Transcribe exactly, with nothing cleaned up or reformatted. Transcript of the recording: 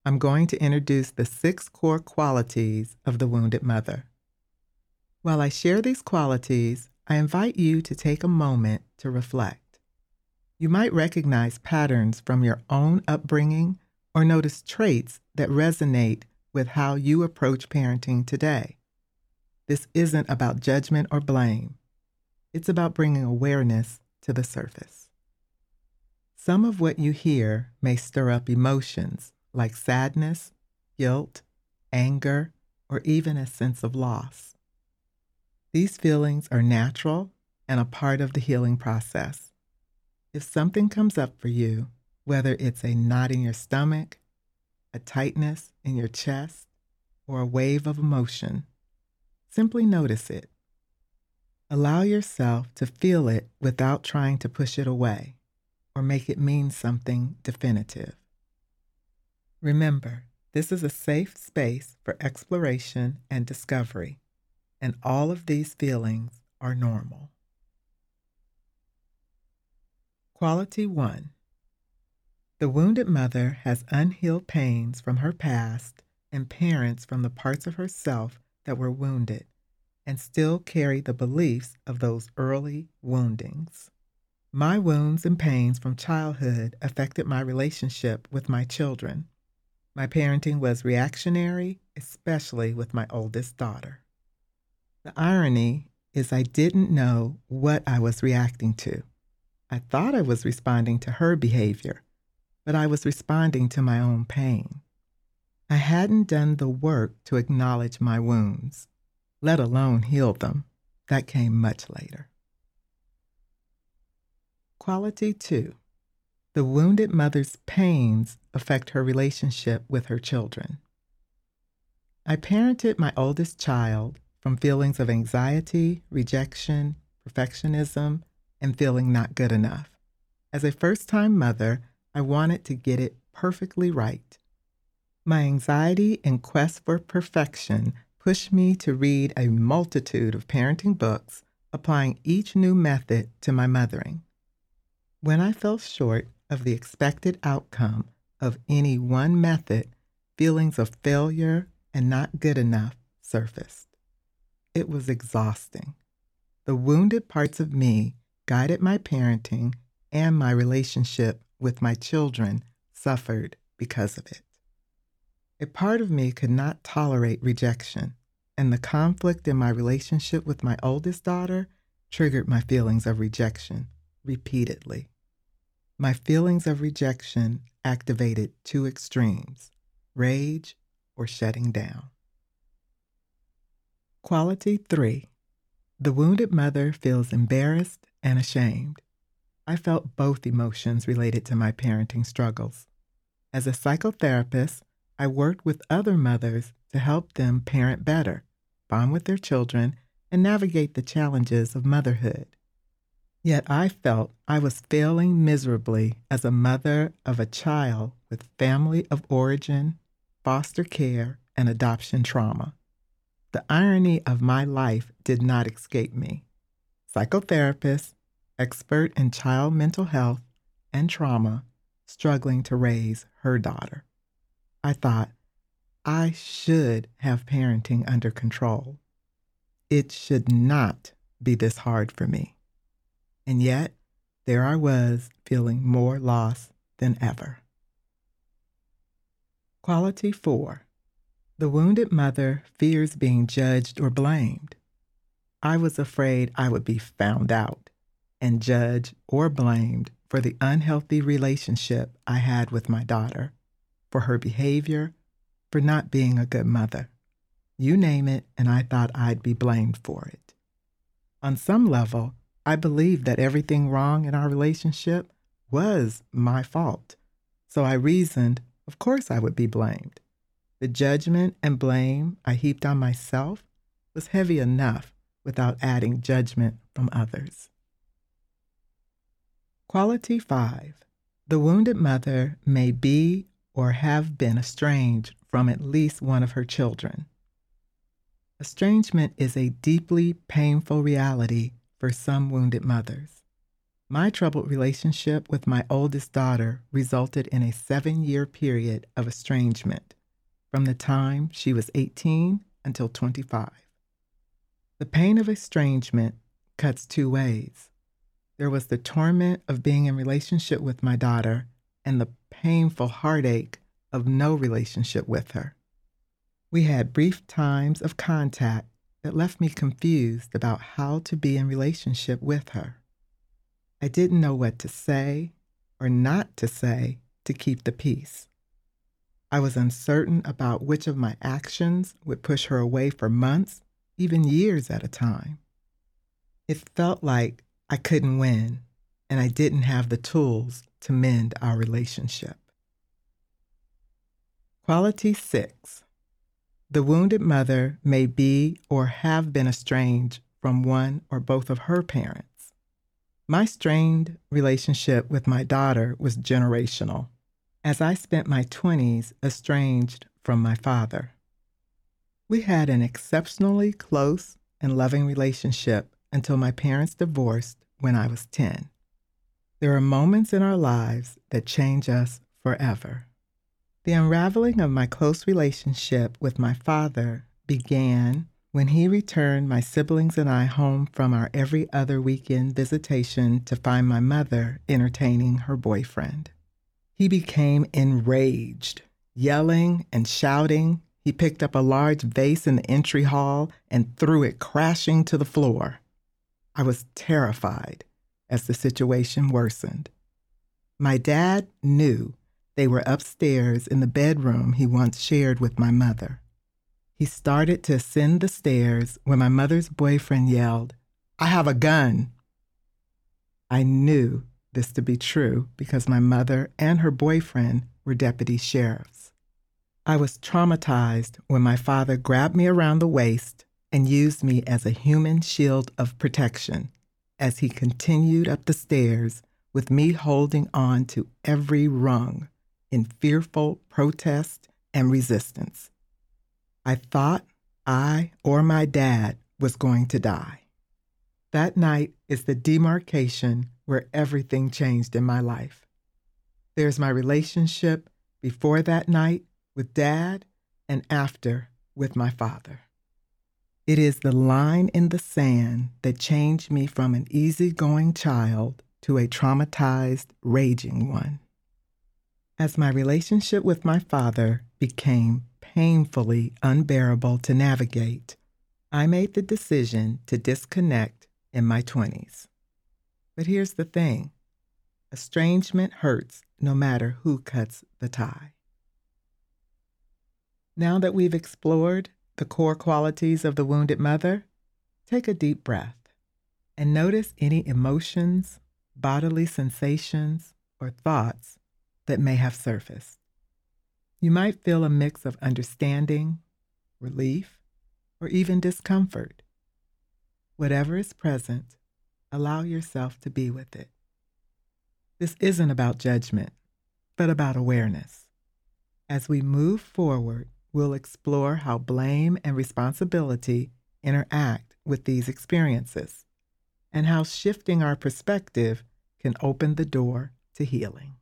I'm going to introduce the six core qualities of the wounded mother. While I share these qualities, I invite you to take a moment to reflect. You might recognize patterns from your own upbringing or notice traits that resonate with how you approach parenting today. This isn't about judgment or blame. It's about bringing awareness to the surface. Some of what you hear may stir up emotions like sadness, guilt, anger, or even a sense of loss. These feelings are natural and a part of the healing process. If something comes up for you, whether it's a knot in your stomach, a tightness in your chest, or a wave of emotion, simply notice it. Allow yourself to feel it without trying to push it away or make it mean something definitive. Remember, this is a safe space for exploration and discovery, and all of these feelings are normal. Quality one. The wounded mother has unhealed pains from her past and parents from the parts of herself that were wounded and still carry the beliefs of those early woundings. My wounds and pains from childhood affected my relationship with my children. My parenting was reactionary, especially with my oldest daughter. The irony is I didn't know what I was reacting to. I thought I was responding to her behavior, but I was responding to my own pain. I hadn't done the work to acknowledge my wounds, let alone heal them. That came much later. Quality two. The wounded mother's pains affect her relationship with her children. I parented my oldest child from feelings of anxiety, rejection, perfectionism, and feeling not good enough. As a first-time mother, I wanted to get it perfectly right. My anxiety and quest for perfection pushed me to read a multitude of parenting books, applying each new method to my mothering. When I fell short of the expected outcome of any one method, feelings of failure and not good enough surfaced. It was exhausting. The wounded parts of me guided my parenting, and my relationship with my children suffered because of it. A part of me could not tolerate rejection, and the conflict in my relationship with my oldest daughter triggered my feelings of rejection repeatedly. My feelings of rejection activated two extremes, rage or shutting down. Quality three. The wounded mother feels embarrassed and ashamed. I felt both emotions related to my parenting struggles. As a psychotherapist, I worked with other mothers to help them parent better, bond with their children, and navigate the challenges of motherhood. Yet I felt I was failing miserably as a mother of a child with family of origin, foster care, and adoption trauma. The irony of my life did not escape me. Psychotherapist, expert in child mental health and trauma, struggling to raise her daughter. I thought, I should have parenting under control. It should not be this hard for me. And yet, there I was, feeling more lost than ever. Quality four. The wounded mother fears being judged or blamed. I was afraid I would be found out and judged or blamed for the unhealthy relationship I had with my daughter, for her behavior, for not being a good mother. You name it, and I thought I'd be blamed for it. On some level, I believed that everything wrong in our relationship was my fault. So I reasoned, of course I would be blamed. The judgment and blame I heaped on myself was heavy enough without adding judgment from others. Quality five. The wounded mother may be or have been estranged from at least one of her children. Estrangement is a deeply painful reality for some wounded mothers. My troubled relationship with my oldest daughter resulted in a seven-year period of estrangement from the time she was eighteen until twenty-five. The pain of estrangement cuts two ways. There was the torment of being in relationship with my daughter and the painful heartache of no relationship with her. We had brief times of contact that left me confused about how to be in relationship with her. I didn't know what to say or not to say to keep the peace. I was uncertain about which of my actions would push her away for months, even years at a time. It felt like I couldn't win, and I didn't have the tools to mend our relationship. Quality six. The wounded mother may be or have been estranged from one or both of her parents. My strained relationship with my daughter was generational, as I spent my twenties estranged from my father. We had an exceptionally close and loving relationship until my parents divorced when I was ten. There are moments in our lives that change us forever. The unraveling of my close relationship with my father began when he returned my siblings and I home from our every other weekend visitation to find my mother entertaining her boyfriend. He became enraged, yelling and shouting. He picked up a large vase in the entry hall and threw it crashing to the floor. I was terrified as the situation worsened. My dad knew they were upstairs in the bedroom he once shared with my mother. He started to ascend the stairs when my mother's boyfriend yelled, "I have a gun." I knew this to be true because my mother and her boyfriend were deputy sheriffs. I was traumatized when my father grabbed me around the waist and used me as a human shield of protection as he continued up the stairs with me holding on to every rung in fearful protest and resistance. I thought I or my dad was going to die. That night is the demarcation where everything changed in my life. There's my relationship before that night with Dad and after with my father. It is the line in the sand that changed me from an easygoing child to a traumatized, raging one. As my relationship with my father became painfully unbearable to navigate, I made the decision to disconnect in my twenties. But here's the thing. Estrangement hurts no matter who cuts the tie. Now that we've explored the core qualities of the wounded mother, take a deep breath and notice any emotions, bodily sensations, or thoughts that may have surfaced. You might feel a mix of understanding, relief, or even discomfort. Whatever is present, allow yourself to be with it. This isn't about judgment, but about awareness. As we move forward, we'll explore how blame and responsibility interact with these experiences, and how shifting our perspective can open the door to healing.